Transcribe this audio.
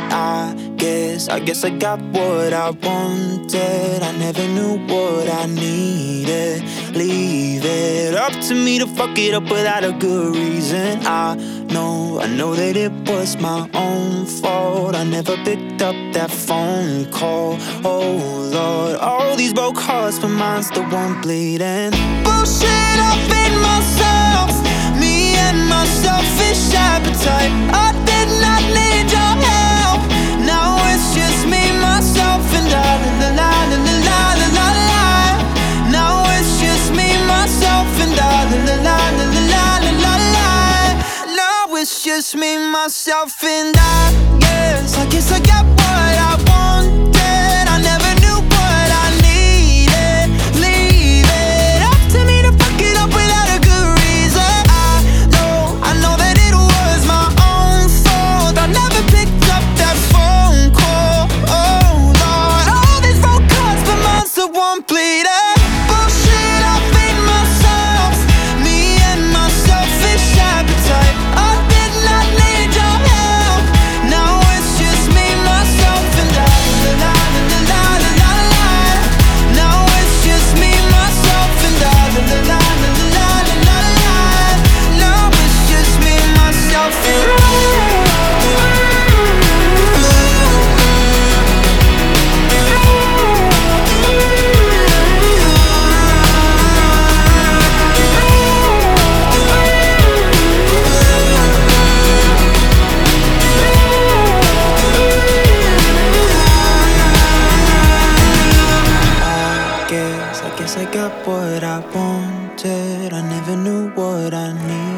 I guess I got what I wanted. I never knew what I needed. Leave it up to me to fuck it up without a good reason. I know that it was my own fault. I never picked up that phone call. Oh Lord, all these broke hearts, but mine's the one bleeding. Bullshit up in myself, me and my selfish appetite. I did not need your help. Now it's just me, myself, and I. La la la la la la la la. Now it's just me, myself, and I. La la la la la la la la. Now it's just me, myself, and I. I guess I got what I wanted. I never knew what I needed. Leave it up to me to fuck it up without a good reason. I know that it was my own fault. I never picked up that phone call. Oh Lord, all these phone calls, but mine's the one bleeding. Bullshit, I feed myself, me and my selfish appetite. I did not need your help. Now it's just me, myself, and I. La la la la la la la. Now it's just me, myself, and I. La la la la la la la. Now it's just me, myself, and I. I guess I got what I wanted. I never knew what I needed.